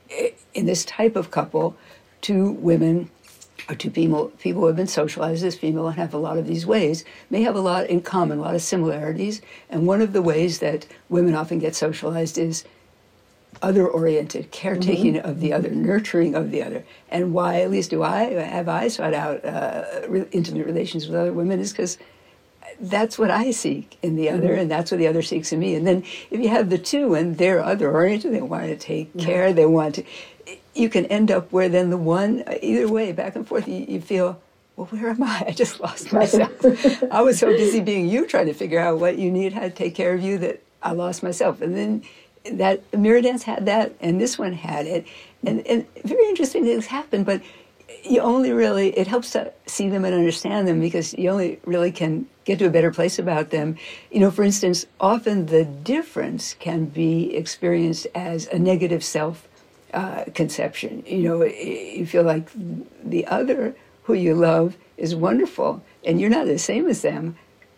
in this type of couple, two women or two people, people who have been socialized as female and have a lot of these ways, may have a lot in common, a lot of similarities. And one of the ways that women often get socialized is other-oriented, caretaking mm-hmm. of the other, nurturing of the other. And why, at least do I, have I sought out uh, re- intimate relations with other women, is because that's what I seek in the other, mm-hmm. and that's what the other seeks in me. And then if you have the two and they're other-oriented, they want to take mm-hmm. care, they want to, you can end up where then the one, either way, back and forth, you, you feel, well, where am I? I just lost myself. I was so busy being you, trying to figure out what you need, how to take care of you, that I lost myself. And then that mirror dance had that, and this one had it. And, and very interesting things happen, but you only really, it helps to see them and understand them because you only really can get to a better place about them. You know, for instance, often the difference can be experienced as a negative self uh, conception. You know, you feel like the other who you love is wonderful and you're not the same as them.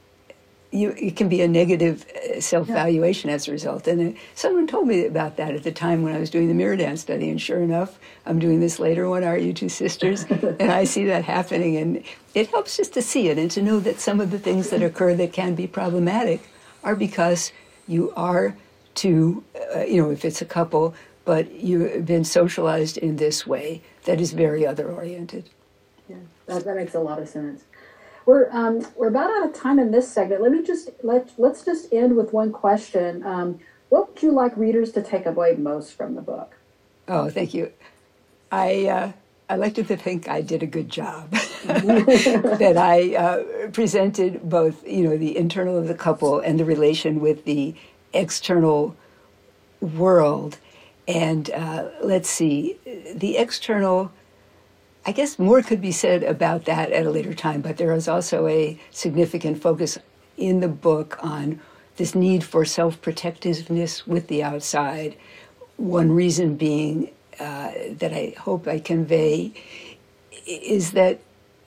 You, it can be a negative self-valuation as a result. And uh, someone told me about that at the time when I was doing the mirror dance study. And sure enough, I'm doing this later one, Are You Two Sisters? And I see that happening. And it helps just to see it and to know that some of the things that occur that can be problematic are because you are two, uh, you know, if it's a couple, but you've been socialized in this way that is very other-oriented. Yeah, that, that makes a lot of sense. We're um, we're about out of time in this segment. Let me just let let's just end with one question. Um, what would you like readers to take away most from the book? Oh, thank you. I uh, I like to think I did a good job. That I uh, presented both, you know, the internal of the couple and the relation with the external world. And uh, let's see, the external. I guess more could be said about that at a later time, but there is also a significant focus in the book on this need for self-protectiveness with the outside. One reason being uh, that I hope I convey is that,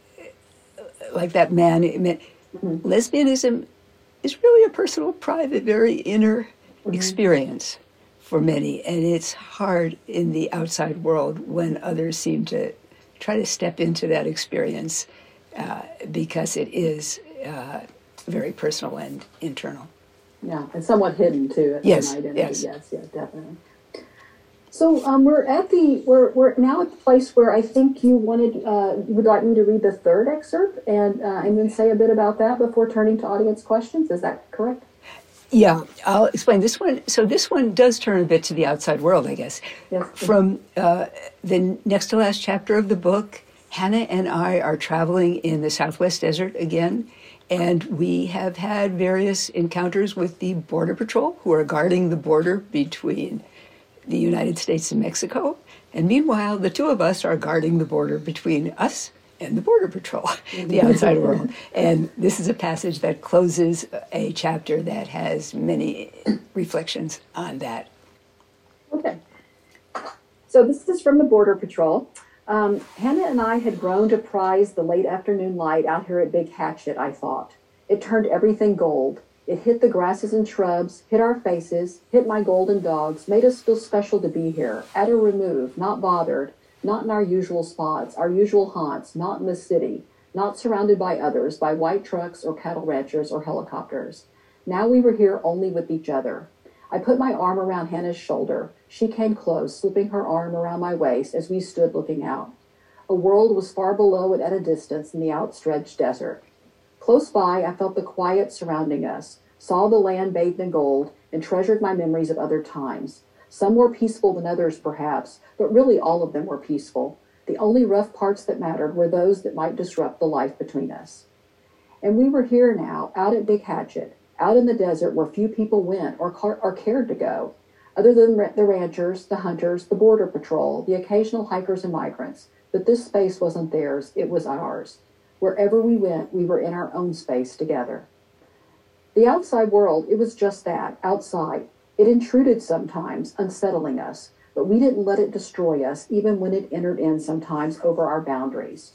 like that man, it meant, mm-hmm. lesbianism is really a personal, private, very inner mm-hmm. experience for many, and it's hard in the outside world when others seem to try to step into that experience uh, because it is uh, very personal and internal. Yeah, and somewhat hidden too. Yes, identity. yes, yes, yes, definitely. So um, we're at the we're we're now at the place where I think you wanted uh, you would like me to read the third excerpt and uh, and then say a bit about that before turning to audience questions. Is that correct? Yeah, I'll explain this one. So this one does turn a bit to the outside world, I guess. Yes. From uh, the next to last chapter of the book, Hannah and I are traveling in the Southwest Desert again, and we have had various encounters with the Border Patrol, who are guarding the border between the United States and Mexico. And meanwhile, the two of us are guarding the border between us and the Border Patrol, the outside world. And this is a passage that closes a chapter that has many reflections on that. Okay. So this is from the Border Patrol. Um, Hannah and I had grown to prize the late afternoon light out here at Big Hatchet, I thought. It turned everything gold. It hit the grasses and shrubs, hit our faces, hit my golden dogs, made us feel special to be here, at a remove, not bothered, not in our usual spots, our usual haunts, not in the city, not surrounded by others, by white trucks or cattle ranchers or helicopters. Now we were here only with each other. I put my arm around Hannah's shoulder. She came close, slipping her arm around my waist as we stood looking out. A world was far below and at a distance in the outstretched desert. Close by, I felt the quiet surrounding us, saw the land bathed in gold, and treasured my memories of other times. Some more peaceful than others, perhaps, but really all of them were peaceful. The only rough parts that mattered were those that might disrupt the life between us. And we were here now, out at Big Hatchet, out in the desert where few people went or, car- or cared to go, other than ra- the ranchers, the hunters, the border patrol, the occasional hikers and migrants. But this space wasn't theirs, it was ours. Wherever we went, we were in our own space together. The outside world, it was just that, outside. It intruded sometimes, unsettling us, but we didn't let it destroy us, even when it entered in sometimes over our boundaries.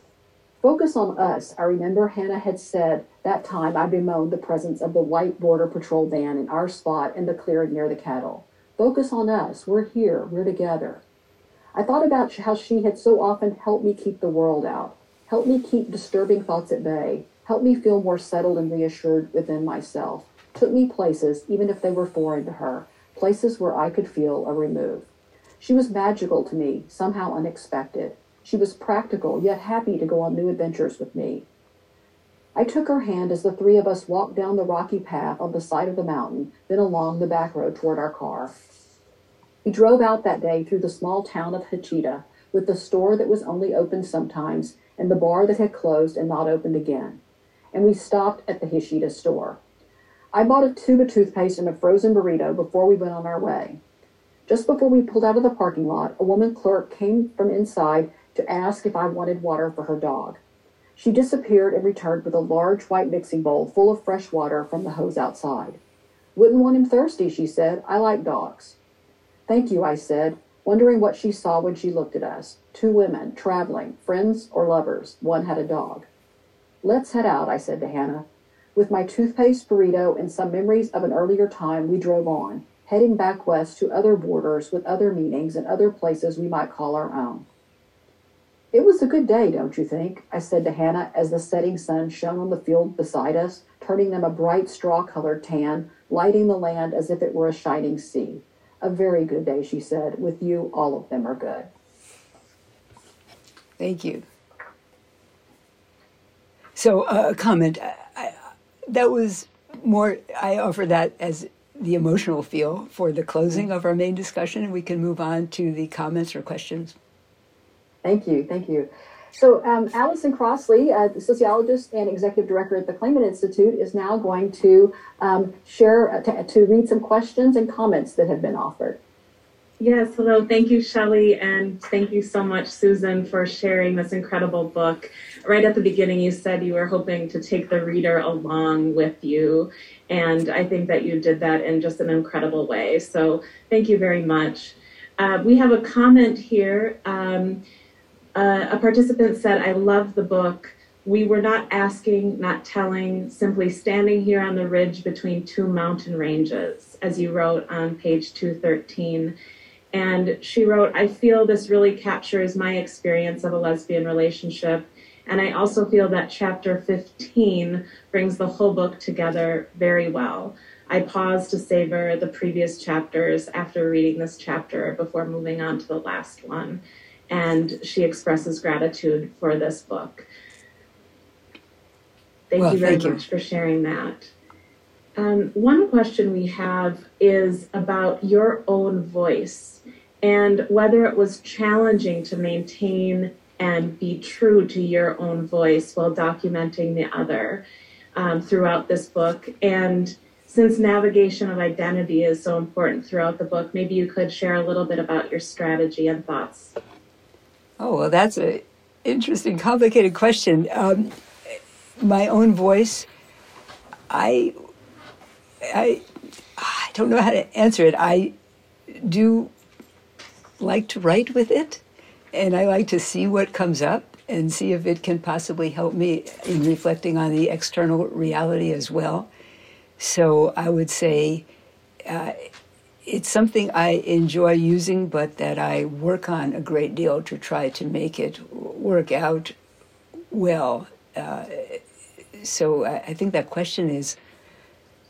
Focus on us, I remember Hannah had said that time I bemoaned the presence of the white border patrol van in our spot in the clearing near the cattle. Focus on us, we're here, we're together. I thought about how she had so often helped me keep the world out, helped me keep disturbing thoughts at bay, helped me feel more settled and reassured within myself, took me places, even if they were foreign to her, places where I could feel a remove. She was magical to me, somehow unexpected. She was practical, yet happy to go on new adventures with me. I took her hand as the three of us walked down the rocky path on the side of the mountain, then along the back road toward our car. We drove out that day through the small town of Hachita, with the store that was only open sometimes, and the bar that had closed and not opened again. And we stopped at the Hachita store. I bought a tube of toothpaste and a frozen burrito before we went on our way. Just before we pulled out of the parking lot, a woman clerk came from inside to ask if I wanted water for her dog. She disappeared and returned with a large white mixing bowl full of fresh water from the hose outside. Wouldn't want him thirsty, she said. I like dogs. Thank you, I said, wondering what she saw when she looked at us. Two women, traveling, friends or lovers. One had a dog. Let's head out, I said to Hannah. With my toothpaste, burrito, and some memories of an earlier time, we drove on, heading back west to other borders with other meanings and other places we might call our own. It was a good day, don't you think? I said to Hannah as the setting sun shone on the field beside us, turning them a bright straw-colored tan, lighting the land as if it were a shining sea. A very good day, she said. With you, all of them are good. Thank you. So uh, a comment. I, I, that was more, I offer that as the emotional feel for the closing of our main discussion, and we can move on to the comments or questions. Thank you, thank you. So um, Allison Crossley, uh, the sociologist and executive director at the Clayman Institute, is now going to um, share, uh, to, to read some questions and comments that have been offered. Yes, hello. Thank you, Shelley, and thank you so much, Susan, for sharing this incredible book. Right at the beginning, you said you were hoping to take the reader along with you, and I think that you did that in just an incredible way. So thank you very much. Uh, we have a comment here. Um, Uh, a participant said, I love the book. We were not asking, not telling, simply standing here on the ridge between two mountain ranges, as you wrote on page two thirteen. And she wrote, I feel this really captures my experience of a lesbian relationship. And I also feel that chapter fifteen brings the whole book together very well. I paused to savor the previous chapters after reading this chapter before moving on to the last one. And she expresses gratitude for this book. Thank well, you very thank much you. for sharing that. Um, one question we have is about your own voice and whether it was challenging to maintain and be true to your own voice while documenting the other um, throughout this book. And since navigation of identity is so important throughout the book, maybe you could share a little bit about your strategy and thoughts. Oh, well, that's an interesting, complicated question. Um, my own voice, I, I, I don't know how to answer it. I do like to write with it, and I like to see what comes up and see if it can possibly help me in reflecting on the external reality as well. So I would say uh, it's something I enjoy using, but that I work on a great deal to try to make it work out well. Uh, so I, I think that question is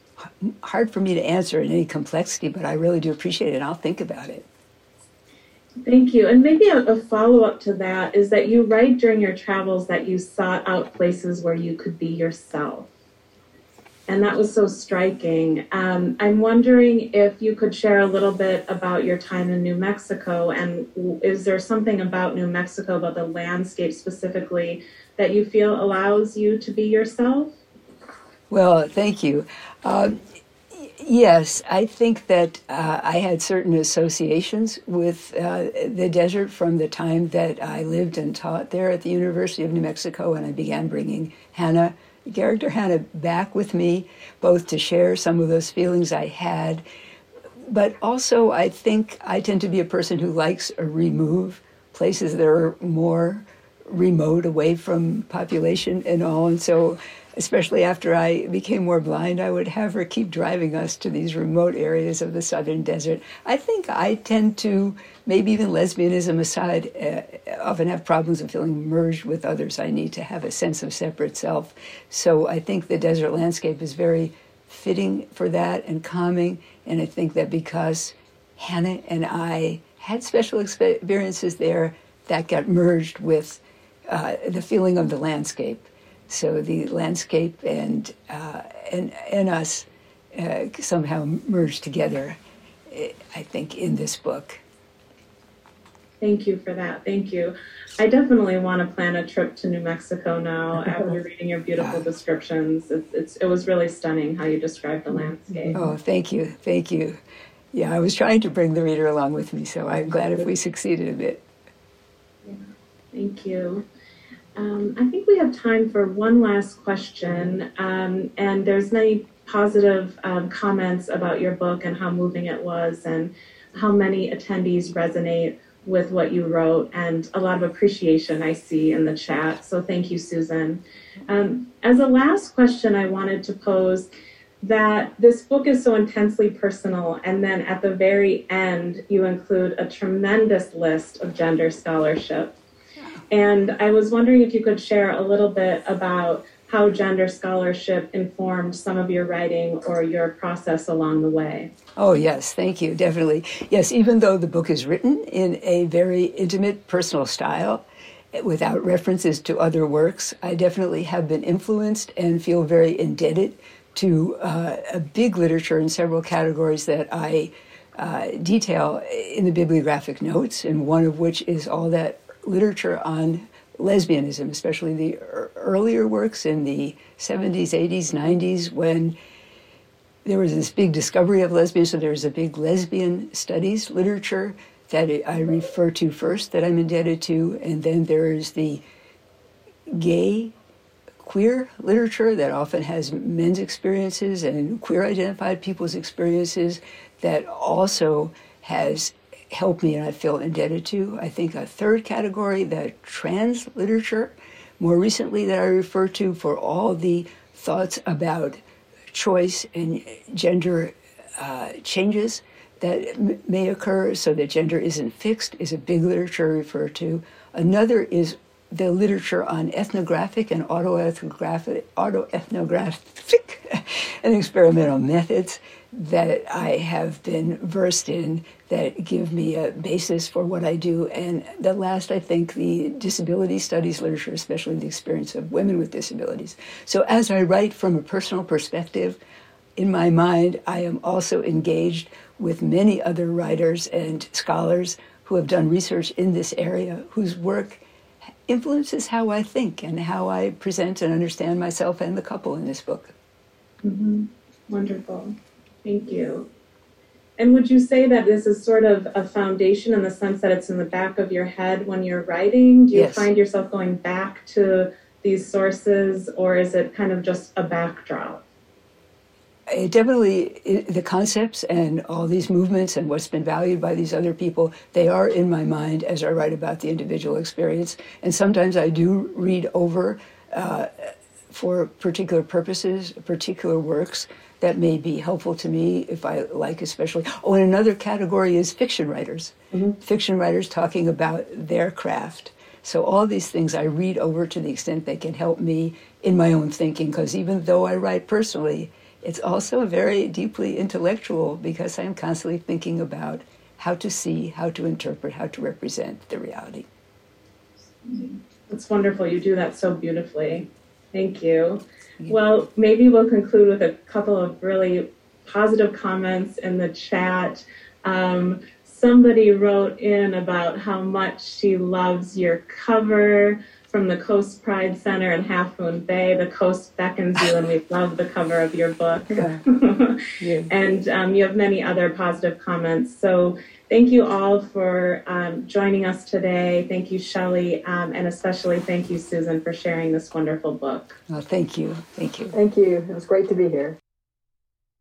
hard for me to answer in any complexity, but I really do appreciate it, and I'll think about it. Thank you. And maybe a, a follow-up to that is that you write during your travels that you sought out places where you could be yourself. And that was so striking. Um, I'm wondering if you could share a little bit about your time in New Mexico, and is there something about New Mexico, about the landscape specifically, that you feel allows you to be yourself? Well, thank you. Um, yes, I think that uh, I had certain associations with uh, the desert from the time that I lived and taught there at the University of New Mexico, and I began bringing Hannah, the character Hannah, back with me, both to share some of those feelings I had, but also I think I tend to be a person who likes to remove places that are more remote, away from population and all, and so especially after I became more blind, I would have her keep driving us to these remote areas of the southern desert. I think I tend to, maybe even lesbianism aside, uh, often have problems of feeling merged with others. I need to have a sense of separate self. So I think the desert landscape is very fitting for that and calming. And I think that because Hannah and I had special experiences there, that got merged with uh, the feeling of the landscape. So the landscape and uh, and and us uh, somehow merged together, I think, in this book. Thank you for that. Thank you. I definitely want to plan a trip to New Mexico now after reading your beautiful descriptions. It's, it's, it was really stunning how you described the landscape. Oh, thank you. Thank you. Yeah, I was trying to bring the reader along with me, so I'm glad if we succeeded a bit. Yeah, thank you. Um, I think we have time for one last question, um, and there's many positive um, comments about your book and how moving it was and how many attendees resonate with what you wrote, and a lot of appreciation I see in the chat. So thank you, Susan. Um, as a last question, I wanted to pose that this book is so intensely personal, and then at the very end, you include a tremendous list of gender scholarship. And I was wondering if you could share a little bit about how gender scholarship informed some of your writing or your process along the way. Oh, yes, thank you, definitely. Yes, even though the book is written in a very intimate, personal style, without references to other works, I definitely have been influenced and feel very indebted to uh, a big literature in several categories that I uh, detail in the bibliographic notes, and one of which is all that literature on lesbianism, especially the earlier works in the seventies, eighties, nineties, when there was this big discovery of lesbians. So there was a big lesbian studies literature that I refer to first, that I'm indebted to, and then there is the gay, queer literature that often has men's experiences and queer-identified people's experiences that also has helped me and I feel indebted to. I think a third category, the trans literature, more recently that I refer to for all the thoughts about choice and gender uh, changes that m- may occur so that gender isn't fixed, is a big literature I refer to. Another is the literature on ethnographic and autoethnographic, autoethnographic and experimental methods that I have been versed in that give me a basis for what I do. And the last, I think, the disability studies literature, especially the experience of women with disabilities. So as I write from a personal perspective, in my mind, I am also engaged with many other writers and scholars who have done research in this area, whose work influences how I think and how I present and understand myself and the couple in this book. Mm-hmm. Wonderful. Thank you. And would you say that this is sort of a foundation in the sense that it's in the back of your head when you're writing? Do you Yes. find yourself going back to these sources, or is it kind of just a backdrop? It definitely, it, the concepts and all these movements and what's been valued by these other people, they are in my mind as I write about the individual experience. And sometimes I do read over uh, for particular purposes, particular works that may be helpful to me if I like especially. Oh, and another category is fiction writers. Mm-hmm. Fiction writers talking about their craft. So all these things I read over to the extent they can help me in my own thinking, because even though I write personally, it's also very deeply intellectual because I'm constantly thinking about how to see, how to interpret, how to represent the reality. That's wonderful. You do that so beautifully. Thank you. Well, maybe we'll conclude with a couple of really positive comments in the chat. Um, somebody wrote in about how much she loves your cover from the Coast Pride Center in Half Moon Bay. The coast beckons you, and we love the cover of your book. Yeah. Yeah. And um, you have many other positive comments. So thank you all for um, joining us today. Thank you, Shelley, um, and especially thank you, Susan, for sharing this wonderful book. Well, thank you. Thank you. Thank you. It was great to be here.